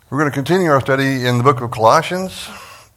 We're going to continue our study in the book of Colossians.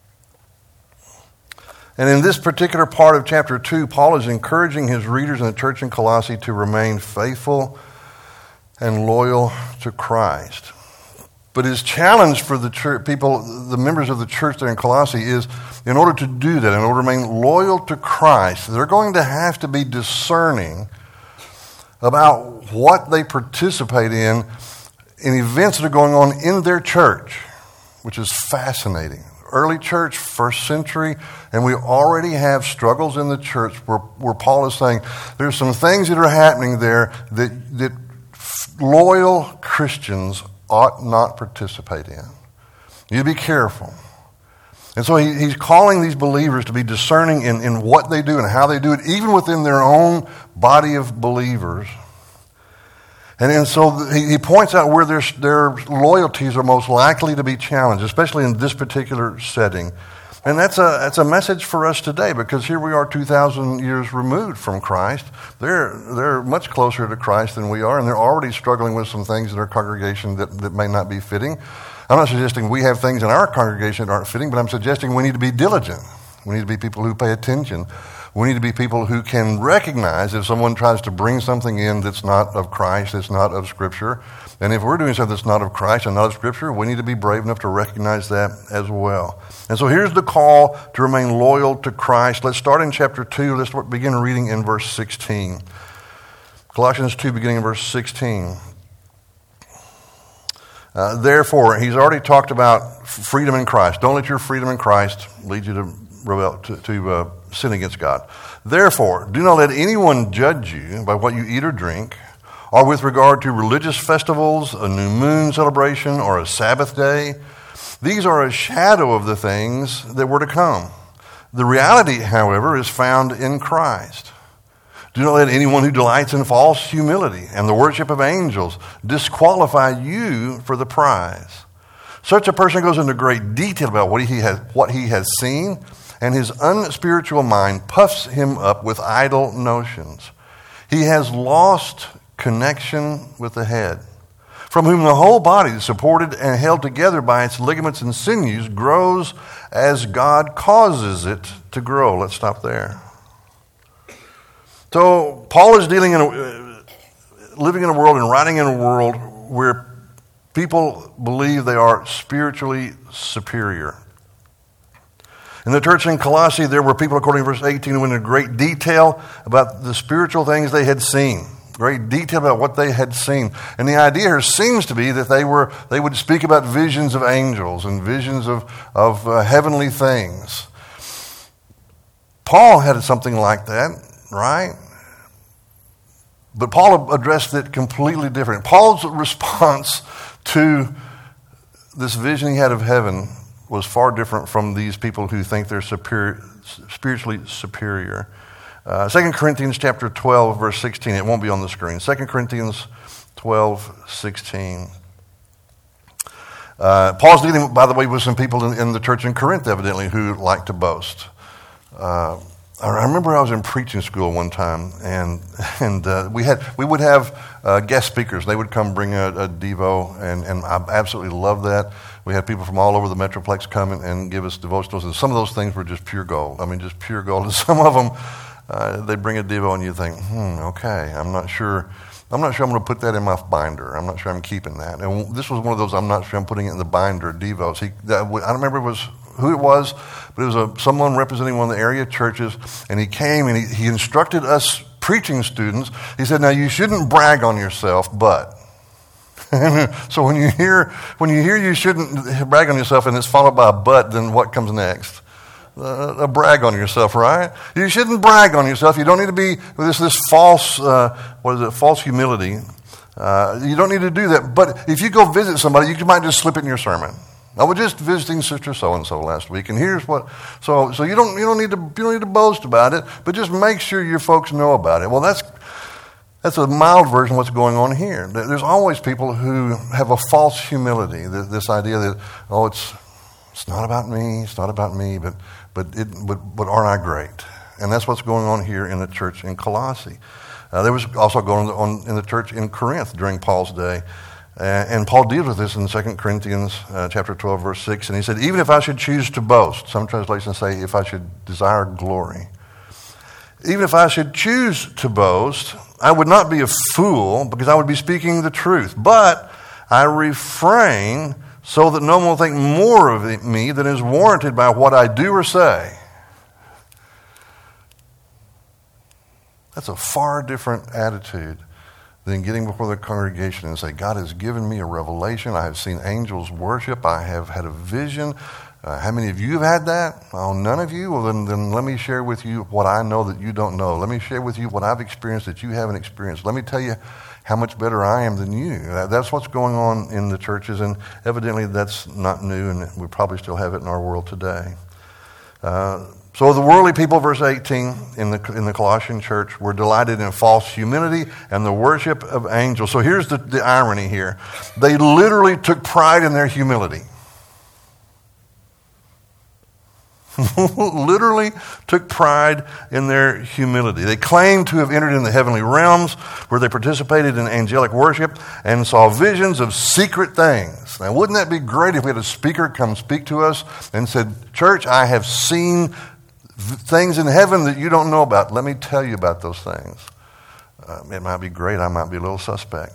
And in this particular part of chapter 2, Paul is encouraging his readers in the church in Colossae to remain faithful and loyal to Christ. But his challenge for the church, the members of the church there in Colossae is, in order to do that, in order to remain loyal to Christ, they're going to have to be discerning about what they participate in events that are going on in their church, which is fascinating. Early church, first century, and we already have struggles in the church where Paul is saying there's some things that are happening there that loyal Christians ought not participate in. You be careful. And so he's calling these believers to be discerning in what they do and how they do it, even within their own body of believers. And so he points out where their loyalties are most likely to be challenged, especially in this particular setting. And that's a message for us today, because here we are 2,000 years removed from Christ. They're much closer to Christ than we are, and they're already struggling with some things in their congregation that may not be fitting. I'm not suggesting we have things in our congregation that aren't fitting, but I'm suggesting we need to be diligent. We need to be people who pay attention. We need to be people who can recognize if someone tries to bring something in that's not of Christ, that's not of Scripture. And if we're doing something that's not of Christ and not of Scripture, we need to be brave enough to recognize that as well. And so here's the call to remain loyal to Christ. Let's start in chapter 2. Let's begin reading in verse 16. Colossians 2, beginning in verse 16. Therefore, he's already talked about freedom in Christ. Don't let your freedom in Christ lead you to sin against God. Therefore, do not let anyone judge you by what you eat or drink, or with regard to religious festivals, a new moon celebration, or a Sabbath day. These are a shadow of the things that were to come. The reality, however, is found in Christ. Do not let anyone who delights in false humility and the worship of angels disqualify you for the prize. Such a person goes into great detail about what he has seen, and his unspiritual mind puffs him up with idle notions. He has lost connection with the head, from whom the whole body, supported and held together by its ligaments and sinews, grows as God causes it to grow. Let's stop there. So Paul is living in a world and writing in a world where people believe they are spiritually superior. In the church in Colossae, there were people, according to verse 18, who went into great detail about the spiritual things they had seen. Great detail about what they had seen. And the idea here seems to be that they would speak about visions of angels and visions of heavenly things. Paul had something like that, right? But Paul addressed it completely different. Paul's response to this vision he had of heaven was far different from these people who think they're spiritually superior. 2 Corinthians chapter 12, verse 16. It won't be on the screen. 2 Corinthians 12, 16. Paul's dealing, by the way, with some people in the church in Corinth, evidently, who like to boast. I remember I was in preaching school one time, and we would have guest speakers. They would come bring a devo, and I absolutely loved that. We had people from all over the Metroplex come and give us devotionals, and some of those things were just pure gold. I mean, just pure gold. And some of them, they bring a devo, and you think, okay, I'm not sure I'm going to put that in my binder. I'm not sure I'm keeping that. And this was one of those, I'm not sure I'm putting it in the binder, devos. I don't remember who it was, but it was someone representing one of the area churches, and he came and he instructed us preaching students. He said, now you shouldn't brag on yourself, but. So when you hear you shouldn't brag on yourself and it's followed by a but, then what comes next? A brag on yourself, right? You shouldn't brag on yourself. You don't need to be with this false, false humility. You don't need to do that. But if you go visit somebody, you might just slip it in your sermon. I was just visiting Sister So and So last week, and here's what. So you don't need to boast about it, but just make sure your folks know about it. Well, that's a mild version of what's going on here. There's always people who have a false humility. This idea that it's not about me, but aren't I great? And that's what's going on here in the church in Colossae. There was also going on in the church in Corinth during Paul's day. And Paul deals with this in 2 Corinthians chapter 12, verse 6. And he said, even if I should choose to boast, some translations say if I should desire glory, even if I should choose to boast, I would not be a fool because I would be speaking the truth. But I refrain so that no one will think more of me than is warranted by what I do or say. That's a far different attitude than getting before the congregation and say, God has given me a revelation. I have seen angels worship. I have had a vision. How many of you have had that? Oh, none of you? Well, then let me share with you what I know that you don't know. Let me share with you what I've experienced that you haven't experienced. Let me tell you how much better I am than you. That's what's going on in the churches, and evidently that's not new, and we probably still have it in our world today. So the worldly people, verse 18, in the Colossian church, were delighted in false humility and the worship of angels. So here's the irony here. They literally took pride in their humility. Literally took pride in their humility. They claimed to have entered in the heavenly realms where they participated in angelic worship and saw visions of secret things. Now, wouldn't that be great if we had a speaker come speak to us and said, church, I have seen things in heaven that you don't know about. Let me tell you about those things. It might be great. I might be a little suspect.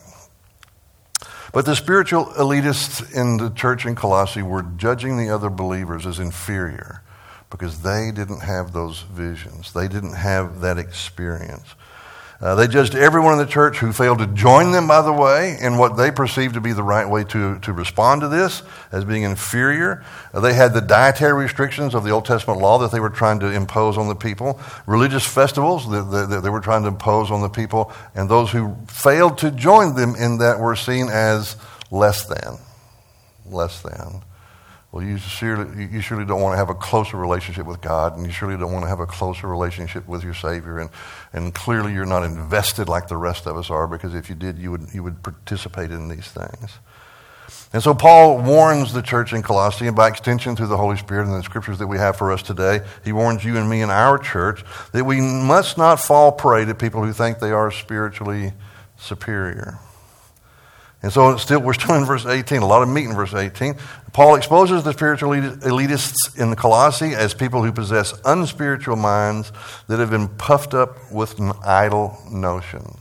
But the spiritual elitists in the church in Colossae were judging the other believers as inferior because they didn't have those visions. They didn't have that experience. They judged everyone in the church who failed to join them, by the way, in what they perceived to be the right way to respond to this as being inferior. They had the dietary restrictions of the Old Testament law that they were trying to impose on the people, religious festivals that they were trying to impose on the people, and those who failed to join them in that were seen as less than. Less than. Well, you surely don't want to have a closer relationship with God, and you surely don't want to have a closer relationship with your Savior, and clearly you're not invested like the rest of us are, because if you did, you would participate in these things. And so Paul warns the church in Colossae, and by extension through the Holy Spirit and the scriptures that we have for us today, he warns you and me in our church that we must not fall prey to people who think they are spiritually superior. And so we're still in verse 18, a lot of meat in verse 18. Paul exposes the spiritual elitists in the Colossae as people who possess unspiritual minds that have been puffed up with idle notions.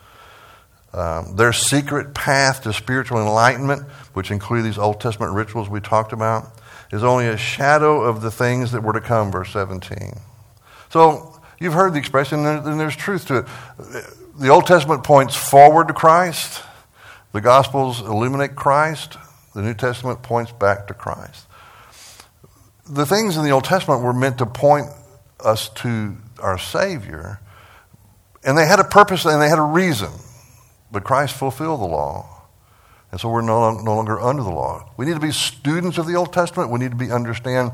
Their secret path to spiritual enlightenment, which include these Old Testament rituals we talked about, is only a shadow of the things that were to come, verse 17. So you've heard the expression, and there's truth to it. The Old Testament points forward to Christ. The Gospels illuminate Christ. The New Testament points back to Christ. The things in the Old Testament were meant to point us to our Savior, and they had a purpose and they had a reason. But Christ fulfilled the law, and so we're no longer under the law. We need to be students of the Old Testament. We need to understand.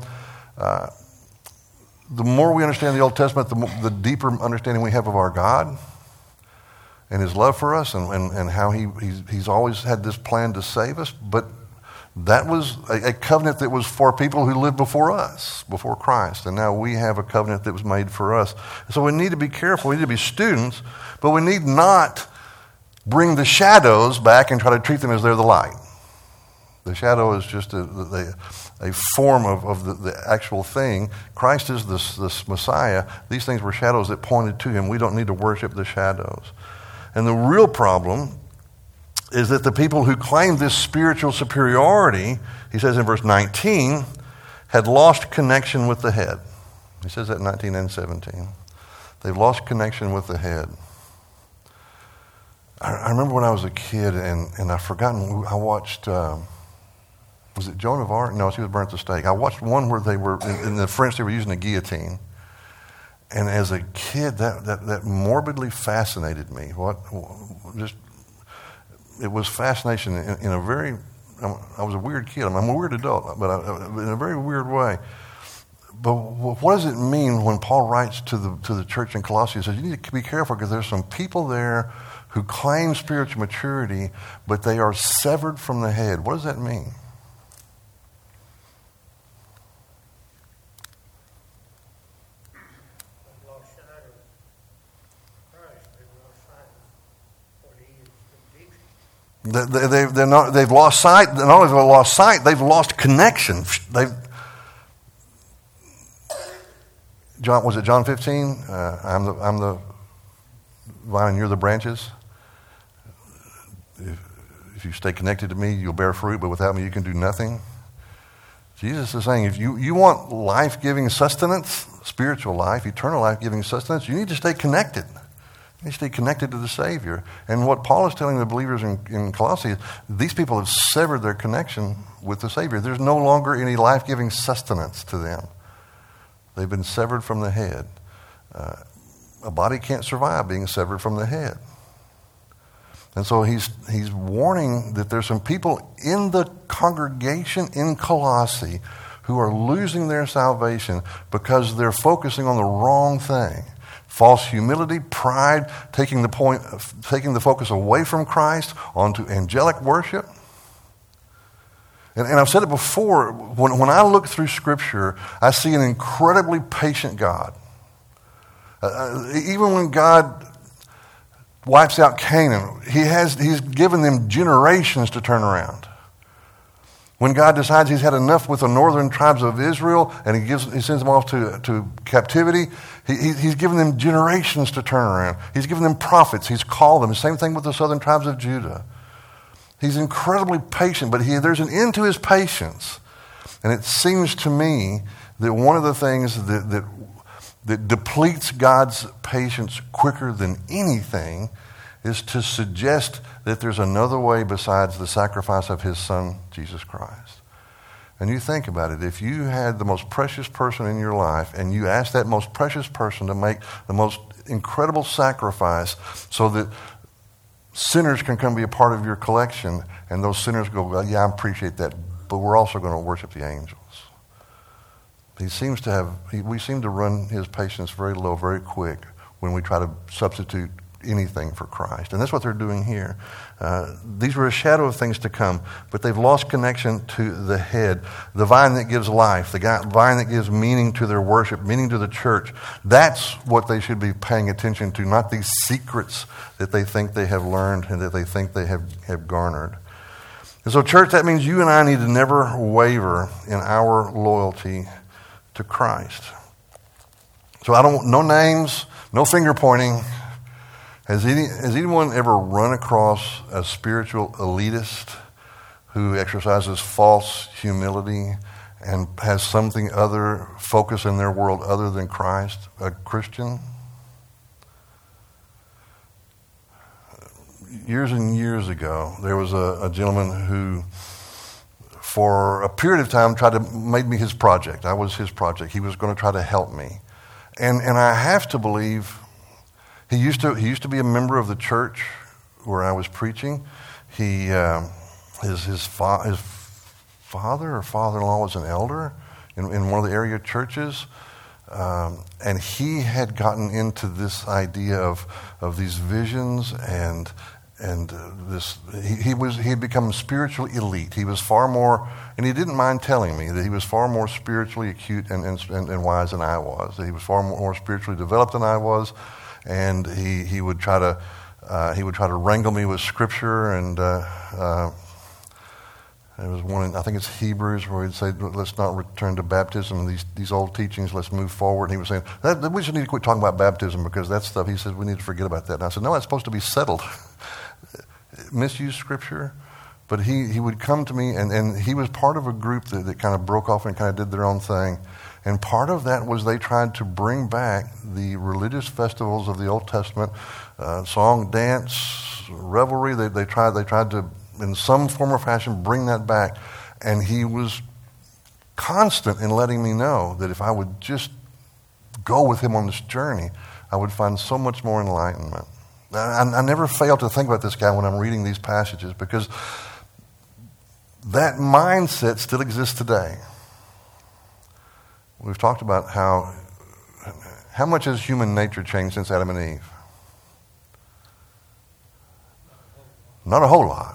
The more we understand the Old Testament, the deeper understanding we have of our God and His love for us, and how He's always had this plan to save us. But that was a covenant that was for people who lived before us, before Christ. And now we have a covenant that was made for us. So we need to be careful. We need to be students, but we need not bring the shadows back and try to treat them as they're the light. The shadow is just a form of the actual thing. Christ is this Messiah. These things were shadows that pointed to Him. We don't need to worship the shadows. And the real problem is that the people who claimed this spiritual superiority, he says in verse 19, had lost connection with the head. He says that in 19 and 17. They've lost connection with the head. I remember when I was a kid, and I've forgotten, I watched, was it Joan of Arc? No, she was burnt at the stake. I watched one where they were, in the French, they were using a guillotine. And as a kid, that morbidly fascinated me. It was fascination in a very, I was a weird kid. I'm a weird adult, but in a very weird way. But what does it mean when Paul writes to the church in Colossae? He says, you need to be careful because there's some people there who claim spiritual maturity, but they are severed from the head. What does that mean? They've lost sight. Not only have they lost sight, they've lost connection. Was it John 15? I'm the vine and you're the branches. If you stay connected to me, you'll bear fruit, but without me, you can do nothing. Jesus is saying, if you want life-giving sustenance, spiritual life, eternal life-giving sustenance, you need to stay connected. You need to stay connected to the Savior. And what Paul is telling the believers in Colossae is these people have severed their connection with the Savior. There's no longer any life-giving sustenance to them. They've been severed from the head. A body can't survive being severed from the head. And so he's warning that there's some people in the congregation in Colossae who are losing their salvation because they're focusing on the wrong thing. False humility, pride, taking the focus away from Christ onto angelic worship. And I've said it before, when I look through Scripture, I see an incredibly patient God. Even when God wipes out Canaan, he's given them generations to turn around. When God decides he's had enough with the northern tribes of Israel and he sends them off to captivity, he's given them generations to turn around. He's given them prophets. He's called them. Same thing with the southern tribes of Judah. He's incredibly patient, but there's an end to his patience. And it seems to me that one of the things that depletes God's patience quicker than anything is to suggest that there's another way besides the sacrifice of his Son, Jesus Christ. And you think about it, if you had the most precious person in your life and you asked that most precious person to make the most incredible sacrifice so that sinners can come be a part of your collection, and those sinners go, well, yeah, I appreciate that, but we're also going to worship the angels. We seem to run his patience very low, very quick when we try to substitute anything for Christ. And that's what they're doing here. These were a shadow of things to come, but they've lost connection to the head, the vine that gives life, the vine that gives meaning to their worship, meaning to the church. That's what they should be paying attention to, not these secrets that they think they have learned and that they think they have garnered. And so, church, that means you and I need to never waver in our loyalty to Christ. So no names, no finger pointing. Has anyone ever run across a spiritual elitist who exercises false humility and has something other focus in their world other than Christ, a Christian? Years and years ago, there was a gentleman who, for a period of time, made me his project. I was his project. He was going to try to help me. And I have to believe he used to be a member of the church where I was preaching. His father or father-in-law was an elder in one of the area churches. And he had gotten into this idea of these visions and this. He had become spiritually elite. He was far more, and he didn't mind telling me that he was far more spiritually acute and wise than I was. That he was far more spiritually developed than I was, and he would try to wrangle me with Scripture. And there was one, I think it's Hebrews, where he'd say, "Let's not return to baptism. These old teachings. Let's move forward." And he was saying that we should need to quit talking about baptism because that stuff. He said we need to forget about that. And I said, no, it's supposed to be settled. Misuse Scripture, but he would come to me, and he was part of a group that kind of broke off and kind of did their own thing. And part of that was they tried to bring back the religious festivals of the Old Testament, song, dance, revelry. They tried to, in some form or fashion, bring that back. And he was constant in letting me know that if I would just go with him on this journey, I would find so much more enlightenment. I never fail to think about this guy when I'm reading these passages because that mindset still exists today. We've talked about how much has human nature changed since Adam and Eve? Not a whole lot.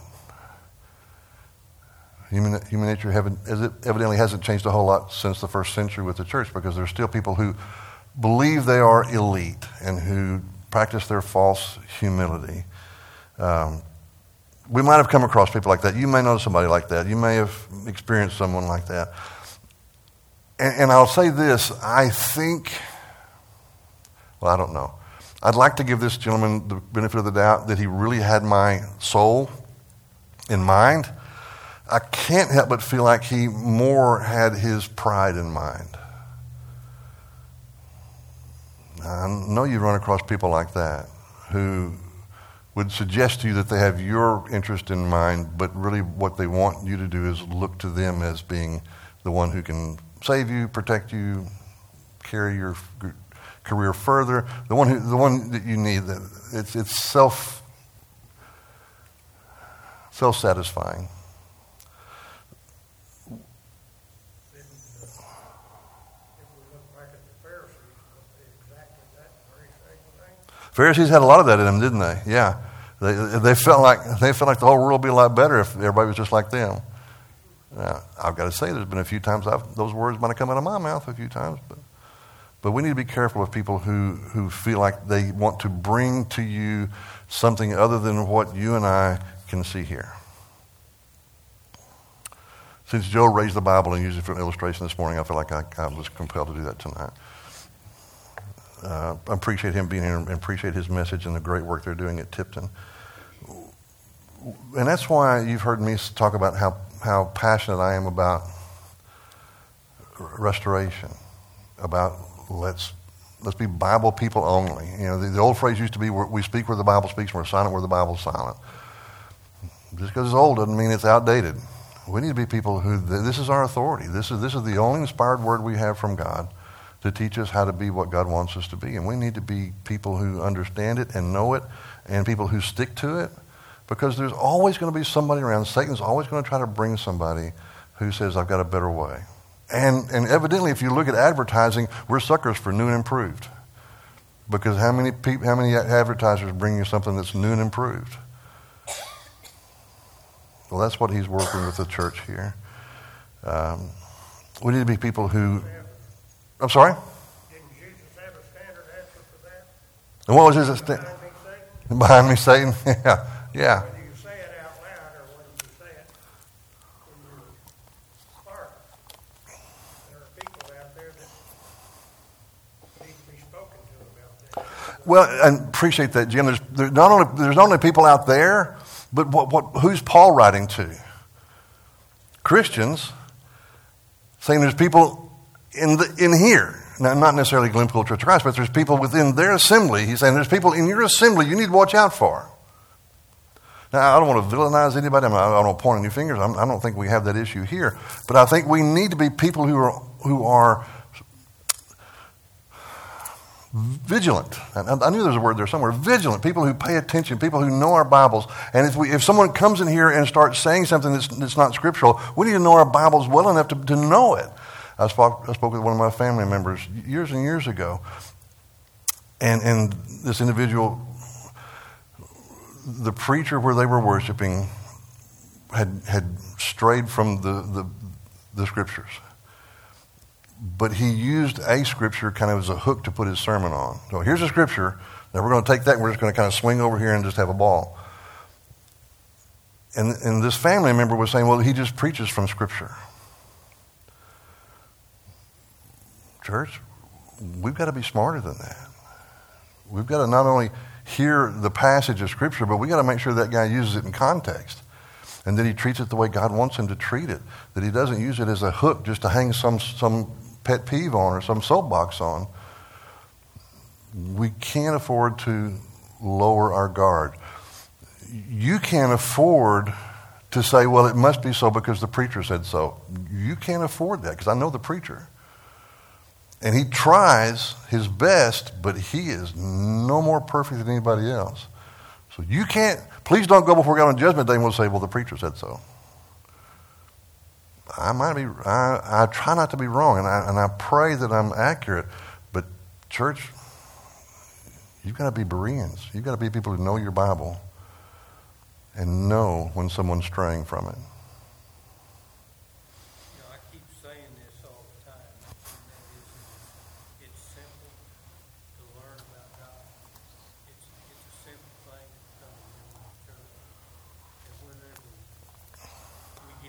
Human nature evidently hasn't changed a whole lot since the first century with the church because there's still people who believe they are elite and who practice their false humility. We might have come across people like that. You may know somebody like that. You may have experienced someone like that. And I'll say this, I think, well, I don't know. I'd like to give this gentleman the benefit of the doubt that he really had my soul in mind. I can't help but feel like he more had his pride in mind. I know you run across people like that who would suggest to you that they have your interest in mind, but really what they want you to do is look to them as being the one who can save you, protect you, carry your career further, the one that you need. That it's self-satisfying. Pharisees had a lot of that in them, didn't they? Yeah, they felt like the whole world would be a lot better if everybody was just like them. Now, I've got to say, there's been a few times those words might have come out of my mouth a few times, but we need to be careful with people who feel like they want to bring to you something other than what you and I can see here. Since Joe raised the Bible and used it for an illustration this morning, I feel like I was compelled to do that tonight. I appreciate him being here and appreciate his message and the great work they're doing at Tipton. And that's why you've heard me talk about how passionate I am about restoration, about let's be Bible people only. You know, the old phrase used to be, we speak where the Bible speaks and we're silent where the Bible's silent. Just because it's old doesn't mean it's outdated. We need to be people who, this is our authority. This is the only inspired word we have from God to teach us how to be what God wants us to be. And we need to be people who understand it and know it, and people who stick to it, because there's always going to be somebody around. Satan's always going to try to bring somebody who says, I've got a better way. And evidently, if you look at advertising, we're suckers for new and improved. Because how many advertisers bring you something that's new and improved? Well, that's what he's working with the church here. We need to be people who... I'm sorry? Didn't Jesus have a standard answer for that? And what was his standard? Behind me, Satan? Yeah. Whether you say it out loud or whether you say it in your heart, there are people out there that need to be spoken to about this. Well, and appreciate that, Jim. There's not only people out there, but who's Paul writing to? Christians, saying there's people in here. Now, not necessarily Glencoe Church of Christ, but there's people within their assembly. He's saying there's people in your assembly you need to watch out for. Now, I don't want to villainize anybody. I don't want to point any fingers. I don't think we have that issue here. But I think we need to be people who are vigilant. I knew there was a word there somewhere. Vigilant. People who pay attention. People who know our Bibles. And if someone comes in here and starts saying something that's not scriptural, we need to know our Bibles well enough to know it. I spoke with one of my family members years and years ago, and this individual, the preacher where they were worshiping, had strayed from the scriptures, but he used a scripture kind of as a hook to put his sermon on. So here's a scripture. Now we're going to take that and we're just going to kind of swing over here and just have a ball. And this family member was saying, well, he just preaches from scripture. Church, we've got to be smarter than that. We've got to not only hear the passage of Scripture, but we've got to make sure that guy uses it in context, and that he treats it the way God wants him to treat it, that he doesn't use it as a hook just to hang some pet peeve on or some soapbox on. We can't afford to lower our guard. You can't afford to say, well, it must be so because the preacher said so. You can't afford that, because I know the preacher. And he tries his best, but he is no more perfect than anybody else. So you can't, please don't go before God on Judgment Day and we'll say, well, the preacher said so. I try not to be wrong, and I pray that I'm accurate. But church, you've got to be Bereans. You've got to be people who know your Bible and know when someone's straying from it.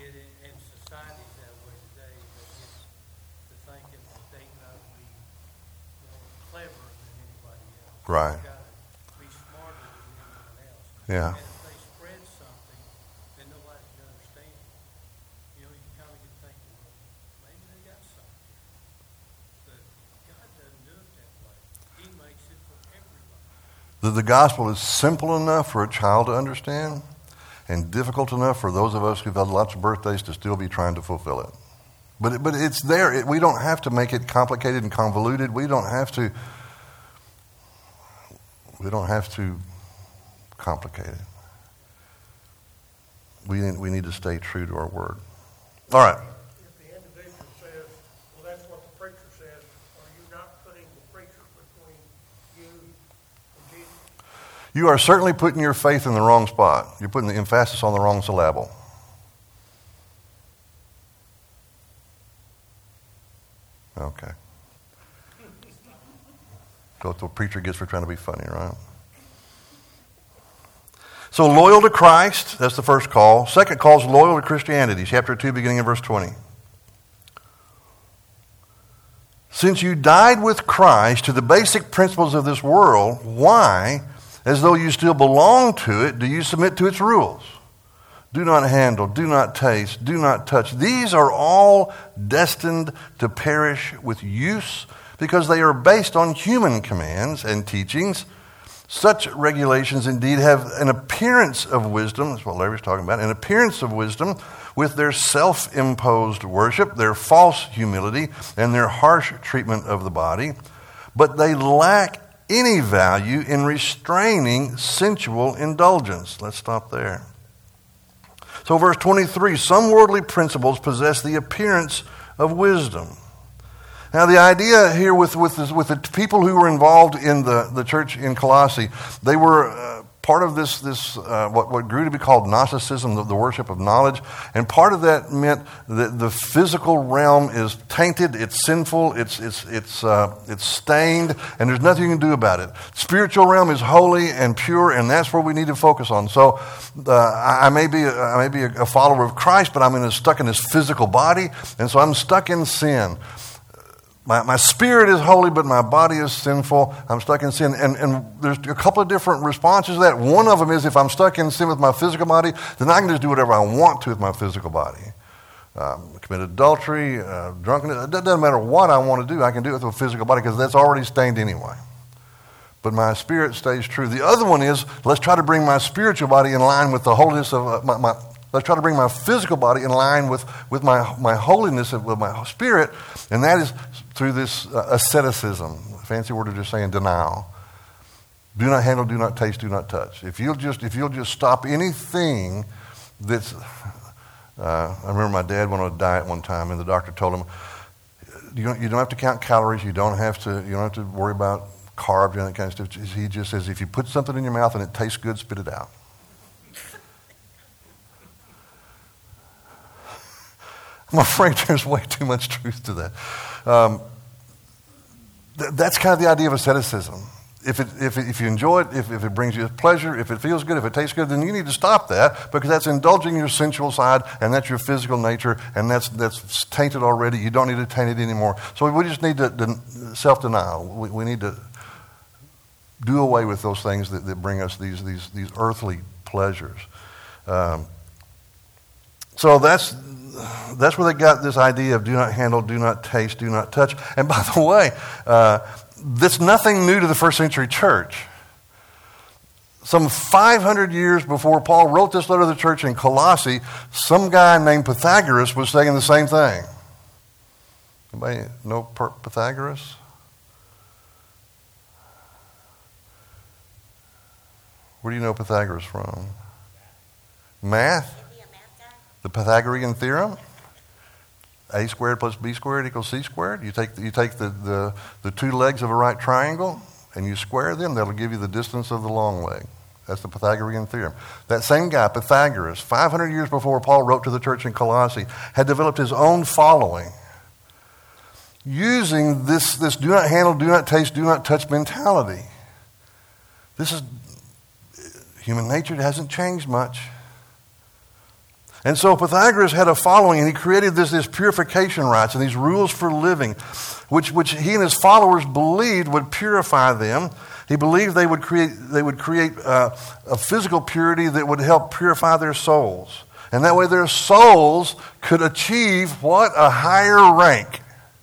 and society's that way today. They get to thinking that they know to be more clever than anybody else. Right. They've got to be smarter than anyone else. Yeah. And if they spread something that nobody can understand, you kind of get thinking, well, maybe they got something. But God doesn't do it that way. He makes it for everybody. The gospel is simple enough for a child to understand and difficult enough for those of us who've had lots of birthdays to still be trying to fulfill it. But it's there. We don't have to make it complicated and convoluted. We don't have to complicate it. We need to stay true to our word. All right. If the individual says, well, that's what the preacher says, are you not putting the preacher between you and Jesus? You are certainly putting your faith in the wrong spot. You're putting the emphasis on the wrong syllable. Okay. That's what the preacher gets for trying to be funny, right? So loyal to Christ, that's the first call. Second call is loyal to Christianity, chapter 2, beginning in verse 20. Since you died with Christ to the basic principles of this world, why, as though you still belong to it, do you submit to its rules? Do not handle, do not taste, do not touch. These are all destined to perish with use because they are based on human commands and teachings. Such regulations indeed have an appearance of wisdom, that's what Larry's talking about, an appearance of wisdom with their self-imposed worship, their false humility, and their harsh treatment of the body, but they lack any value in restraining sensual indulgence. Let's stop there. So verse 23, some worldly principles possess the appearance of wisdom. Now the idea here with the people who were involved in the church in Colossae, they were part of this what grew to be called Gnosticism, the worship of knowledge. And part of that meant that the physical realm is tainted, it's sinful, it's stained, and there's nothing you can do about it. Spiritual realm is holy and pure, and that's where we need to focus on. So I may be a follower of Christ, but I'm stuck in this physical body, and so I'm stuck in sin. My spirit is holy, but my body is sinful. I'm stuck in sin. And there's a couple of different responses to that. One of them is if I'm stuck in sin with my physical body, then I can just do whatever I want to with my physical body. Commit adultery, drunkenness. It doesn't matter what I want to do. I can do it with my physical body because that's already stained anyway. But my spirit stays true. The other one is let's try to bring my spiritual body in line with the holiness of let's try to bring my physical body in line with my holiness and with my spirit, and that is through this asceticism, fancy word of just saying denial. Do not handle, do not taste, do not touch. If you'll just stop anything that's, I remember my dad went on a diet one time, and the doctor told him, you don't have to count calories, you don't have to worry about carbs and that kind of stuff. He just says, if you put something in your mouth and it tastes good, spit it out. I'm afraid there's way too much truth to that. That's kind of the idea of asceticism. If you enjoy it, if it brings you pleasure, if it feels good, if it tastes good, then you need to stop that because that's indulging your sensual side and that's your physical nature and that's tainted already. You don't need to taint it anymore. So we just need to self-denial. We need to do away with those things that bring us these earthly pleasures. So that's where they got this idea of do not handle, do not taste, do not touch. And by the way, that's nothing new to the first century church. Some 500 years before Paul wrote this letter to the church in Colossae, some guy named Pythagoras was saying the same thing. Anybody know Pythagoras? Where do you know Pythagoras from? Math? The Pythagorean theorem, a squared plus b squared equals c squared. You take the two legs of a right triangle and you square them. That'll give you the distance of the long leg. That's the Pythagorean theorem. That same guy, Pythagoras, 500 years before Paul wrote to the church in Colossae, had developed his own following using this do not handle, do not taste, do not touch mentality. This is human nature. It hasn't changed much. And so Pythagoras had a following, and he created this purification rites and these rules for living, which he and his followers believed would purify them. He believed they would create a physical purity that would help purify their souls. And that way their souls could achieve what? A higher rank.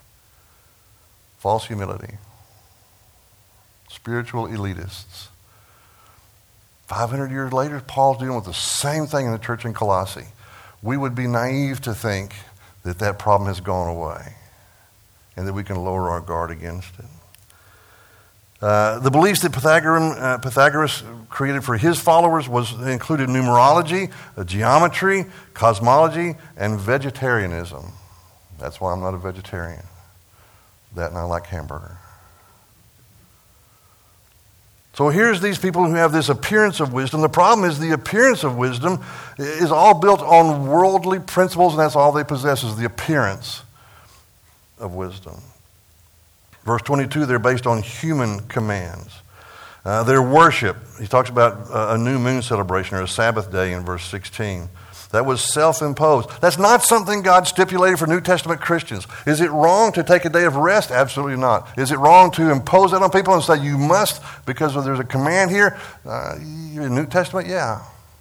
False humility. Spiritual elitists. 500 years later, Paul's dealing with the same thing in the church in Colossae. We would be naive to think that problem has gone away and that we can lower our guard against it. The beliefs that Pythagoras created for his followers included numerology, geometry, cosmology, and vegetarianism. That's why I'm not a vegetarian. That and I like hamburger. So here's these people who have this appearance of wisdom. The problem is the appearance of wisdom is all built on worldly principles, and that's all they possess is the appearance of wisdom. Verse 22, they're based on human commands. Their worship, he talks about a new moon celebration or a Sabbath day in verse 16. That was self-imposed. That's not something God stipulated for New Testament Christians. Is it wrong to take a day of rest? Absolutely not. Is it wrong to impose that on people and say you must because there's a command here? In New Testament, yeah.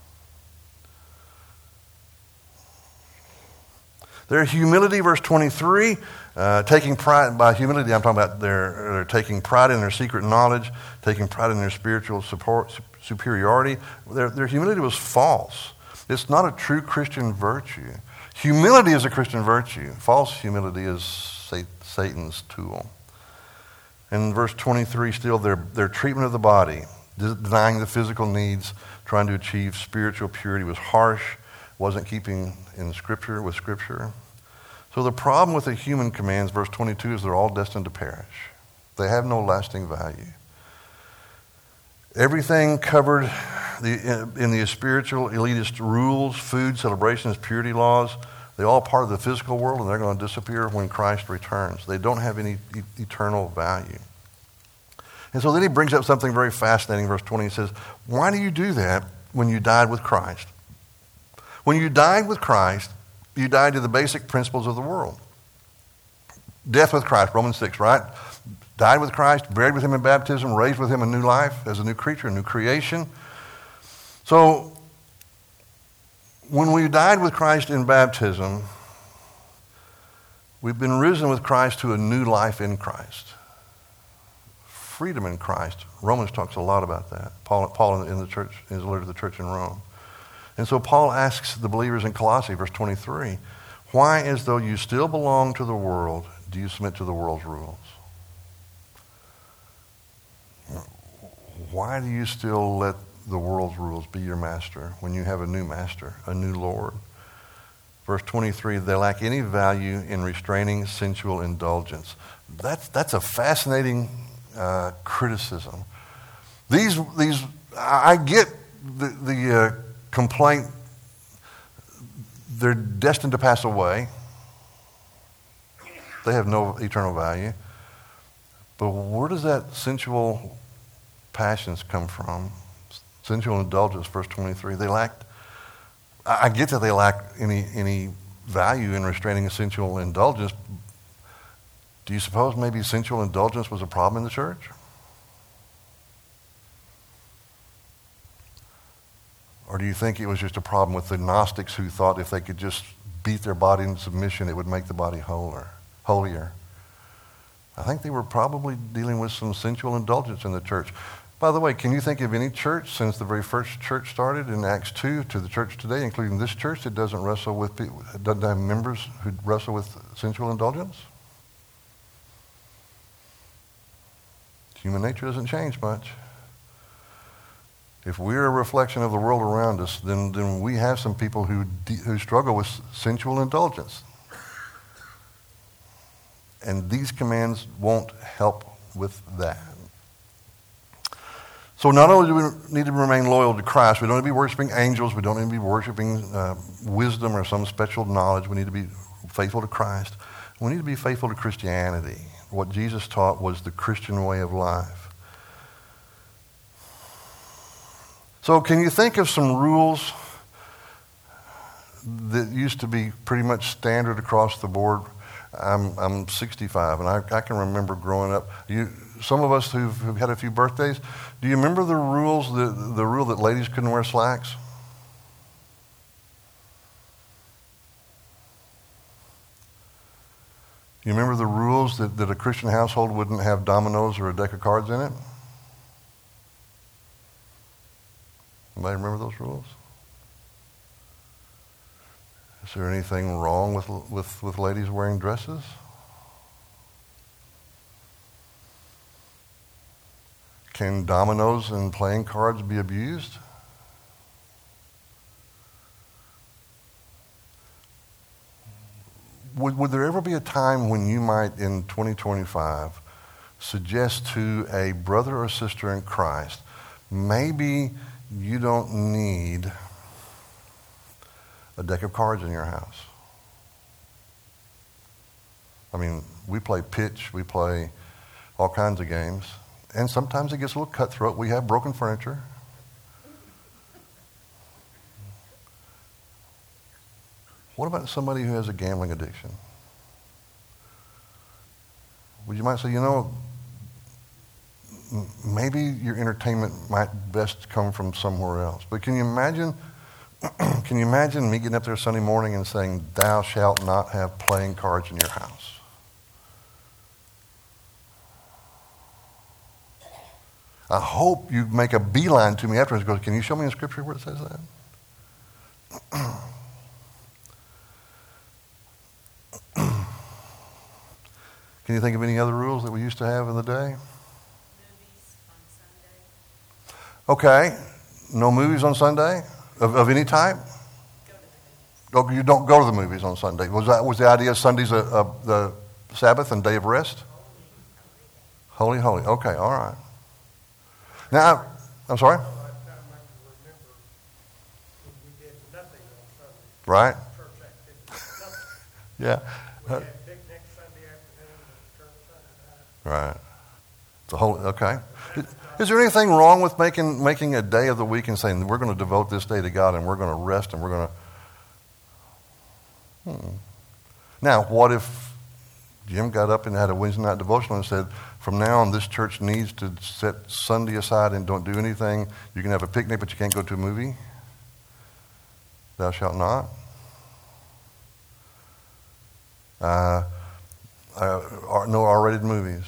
Their humility, verse 23, taking pride, by humility I'm talking about they're taking pride in their secret knowledge, taking pride in their spiritual superiority. Their humility was false. It's not a true Christian virtue. Humility is a Christian virtue. False humility is Satan's tool. And verse 23 still, their treatment of the body, denying the physical needs, trying to achieve spiritual purity was harsh, wasn't keeping in Scripture with Scripture. So the problem with the human commands, verse 22, is they're all destined to perish. They have no lasting value. Everything covered in the spiritual elitist rules, food, celebrations, purity laws, they're all part of the physical world, and they're going to disappear when Christ returns. They don't have any eternal value. And so then he brings up something very fascinating. Verse 20, he says, why do you do that when you died with Christ? When you died with Christ, you died to the basic principles of the world. Death with Christ, Romans 6, right? Died with Christ, buried with him in baptism, raised with him a new life as a new creature, a new creation. So, when we died with Christ in baptism, we've been risen with Christ to a new life in Christ. Freedom in Christ. Romans talks a lot about that. Paul in the church, in his letter to the church in Rome. And so Paul asks the believers in Colossae, verse 23, why, as though you still belong to the world, do you submit to the world's rules? Why do you still let the world's rules be your master when you have a new master, a new Lord? Verse 23, they lack any value in restraining sensual indulgence. That's a fascinating criticism. I get the complaint, they're destined to pass away. They have no eternal value. But where does that sensual passions come from? Sensual indulgence, verse 23. I get that they lack any value in restraining a sensual indulgence. Do you suppose maybe sensual indulgence was a problem in the church? Or do you think it was just a problem with the Gnostics who thought if they could just beat their body in submission, it would make the body holier? I think they were probably dealing with some sensual indulgence in the church. By the way, can you think of any church since the very first church started in Acts 2 to the church today, including this church, that doesn't have members who wrestle with sensual indulgence? Human nature doesn't change much. If we're a reflection of the world around us, then we have some people who struggle with sensual indulgence. And these commands won't help with that. So not only do we need to remain loyal to Christ, we don't need to be worshiping angels, we don't need to be worshiping wisdom or some special knowledge. We need to be faithful to Christ. We need to be faithful to Christianity. What Jesus taught was the Christian way of life. So can you think of some rules that used to be pretty much standard across the board. I'm 65, and I can remember growing up. Some of us who've had a few birthdays, do you remember the rules, the rule that ladies couldn't wear slacks? You remember the rules that a Christian household wouldn't have dominoes or a deck of cards in it? Anybody remember those rules? Is there anything wrong with ladies wearing dresses? Can dominoes and playing cards be abused? Would there ever be a time when you might, in 2025, suggest to a brother or sister in Christ, maybe you don't need a deck of cards in your house? I mean, we play pitch, we play all kinds of games, and sometimes it gets a little cutthroat. We have broken furniture. What about somebody who has a gambling addiction? Well, you might say, maybe your entertainment might best come from somewhere else. But can you imagine me getting up there Sunday morning and saying, "Thou shalt not have playing cards in your house"? I hope you make a beeline to me afterwards and go, "Can you show me in Scripture where it says that?" Can you think of any other rules that we used to have in the day? Movies on Sunday. Okay. No movies on Sunday? Of any type? Go to the movies. Oh, you don't go to the movies on Sunday. Was the idea Sunday's the Sabbath and day of rest? Holy. Okay, all right. Now, I'm sorry? By the time I can remember, we did nothing on Sunday. Right? Church activity, nothing. Yeah. We had picnic Sunday afternoon and church Sunday night. Right. The whole, okay. Is there anything wrong with making a day of the week and saying we're going to devote this day to God and we're going to rest and we're going to... Now, what if Jim got up and had a Wednesday night devotional and said, from now on, this church needs to set Sunday aside and don't do anything. You can have a picnic, but you can't go to a movie. Thou shalt not. No R-rated movies.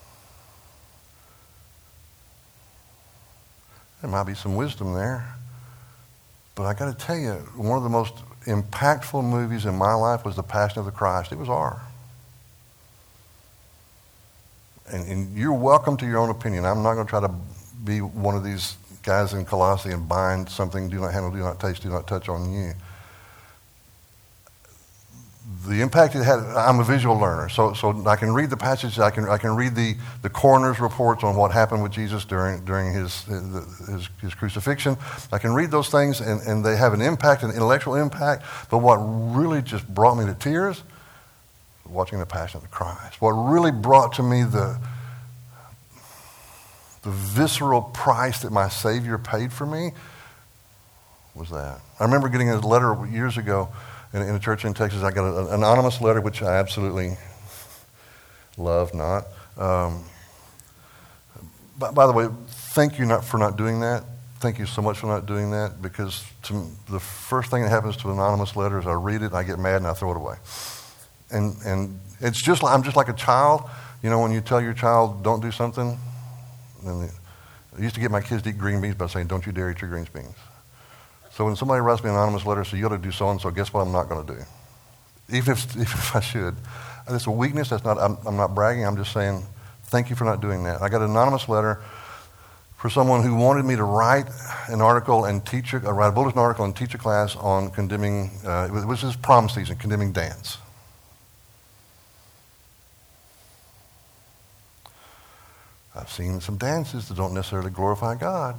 There might be some wisdom there. But I got to tell you, one of the most impactful movies in my life was The Passion of the Christ. It was R. And you're welcome to your own opinion. I'm not going to try to be one of these guys in Colossae and bind something, do not handle, do not taste, do not touch on you. The impact it had, I'm a visual learner, so I can read the passages, I can read the coroner's reports on what happened with Jesus during his crucifixion. I can read those things, and they have an impact, an intellectual impact, but what really just brought me to tears, watching The Passion of the Christ. What really brought to me the visceral price that my Savior paid for me was that. I remember getting a letter years ago in a church in Texas. I got an anonymous letter, which I absolutely love not. By the way, thank you for not doing that. Thank you so much for not doing that, because the first thing that happens to an anonymous letter is I read it, I get mad, and I throw it away. And it's just like, I'm just like a child. You know, when you tell your child, don't do something, and I used to get my kids to eat green beans by saying, don't you dare eat your green beans. So when somebody writes me an anonymous letter, so you ought to do so-and-so, guess what I'm not going to do? Even if I should. It's a weakness. That's not. I'm not bragging. I'm just saying, thank you for not doing that. I got an anonymous letter for someone who wanted me to write an article and write a bulletin article and teach a class on condemning, it was his prom season, condemning dance. I've seen some dances that don't necessarily glorify God.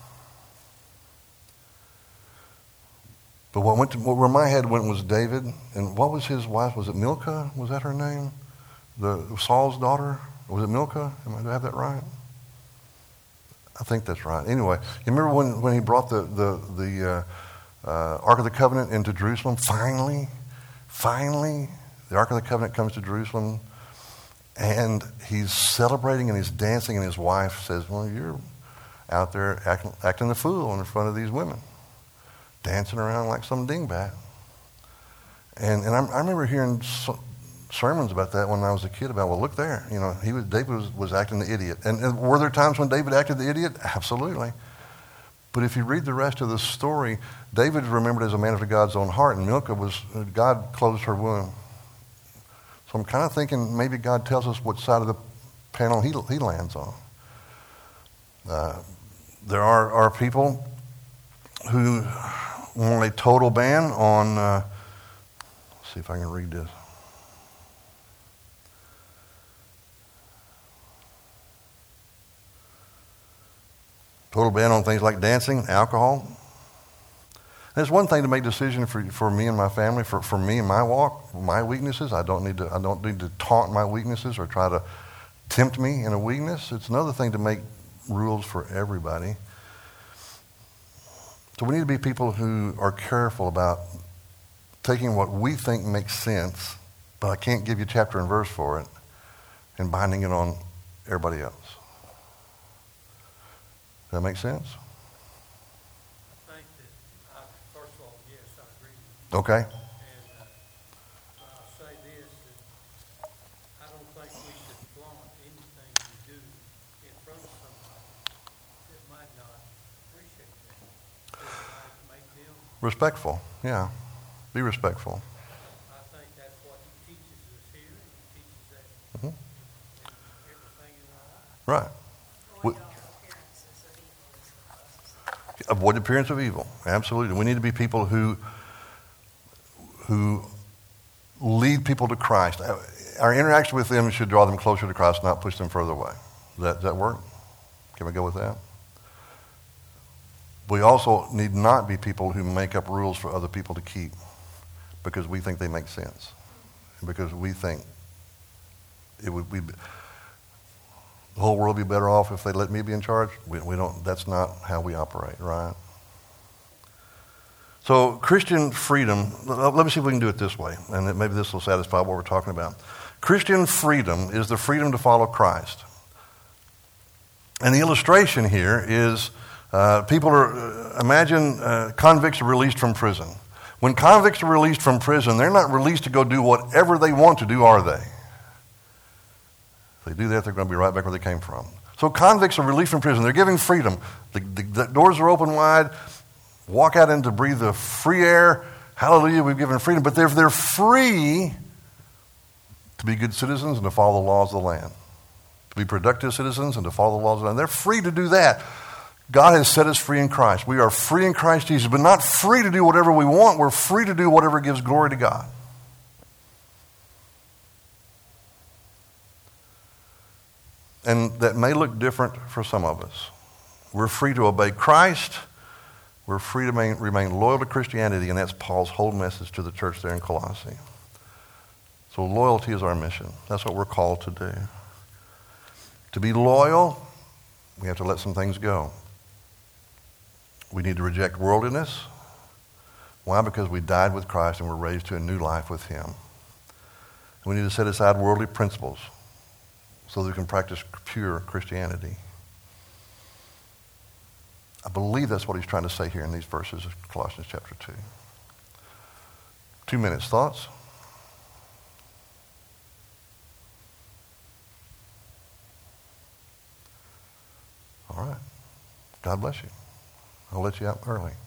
But where my head went was David, and what was his wife? Was it Milcah? Was that her name? Saul's daughter? Was it Milcah? Do I have that right? I think that's right. Anyway, you remember when he brought the Ark of the Covenant into Jerusalem. Finally, the Ark of the Covenant comes to Jerusalem, and he's celebrating and he's dancing, and his wife says, well, you're out there acting the fool in front of these women, dancing around like some dingbat. And I remember hearing sermons about that when I was a kid about, well, look there, David was acting the idiot. And were there times when David acted the idiot? Absolutely. But if you read the rest of the story, David is remembered as a man after God's own heart, and God closed her womb. So I'm kind of thinking maybe God tells us what side of the panel he lands on. There are people who want a total ban on, let's see if I can read this. Total ban on things like dancing, alcohol. And it's one thing to make decisions for me and my family, for me and my walk, my weaknesses. I don't need to taunt my weaknesses or try to tempt me in a weakness. It's another thing to make rules for everybody. So we need to be people who are careful about taking what we think makes sense, but I can't give you chapter and verse for it, and binding it on everybody else. Does that make sense? I think that, first of all, yes, I agree. Okay. And I'll say this, that I don't think we should flaunt anything we do in front of somebody that might not appreciate that. That might make them. Respectful, yeah. Be respectful. I think that's what he teaches us here, and he teaches that Mm-hmm. in everything in our life. Right. Avoid all appearances of evil is the closest. Avoid the appearance of evil. Absolutely. We need to be people who lead people to Christ. Our interaction with them should draw them closer to Christ, not push them further away. Does that work? Can we go with that? We also need not be people who make up rules for other people to keep because we think they make sense. Because we think it would be, the whole world would be better off if they let me be in charge. We don't. That's not how we operate, right? So Christian freedom, let me see if we can do it this way, and maybe this will satisfy what we're talking about. Christian freedom is the freedom to follow Christ. And the illustration here is imagine convicts are released from prison. When convicts are released from prison, they're not released to go do whatever they want to do, are they? If they do that, they're going to be right back where they came from. So convicts are released from prison. They're given freedom. The doors are open wide. Walk out and to breathe the free air. Hallelujah, we've given freedom. But they're free to be good citizens and to follow the laws of the land. To be productive citizens and to follow the laws of the land. They're free to do that. God has set us free in Christ. We are free in Christ Jesus, but not free to do whatever we want. We're free to do whatever gives glory to God. And that may look different for some of us. We're free to obey Christ. We're free to remain loyal to Christianity, and that's Paul's whole message to the church there in Colossae. So loyalty is our mission. That's what we're called to do. To be loyal, we have to let some things go. We need to reject worldliness. Why? Because we died with Christ and we're raised to a new life with Him. We need to set aside worldly principles so that we can practice pure Christianity. I believe that's what he's trying to say here in these verses of Colossians chapter 2. 2 minutes. Thoughts? All right. God bless you. I'll let you out early.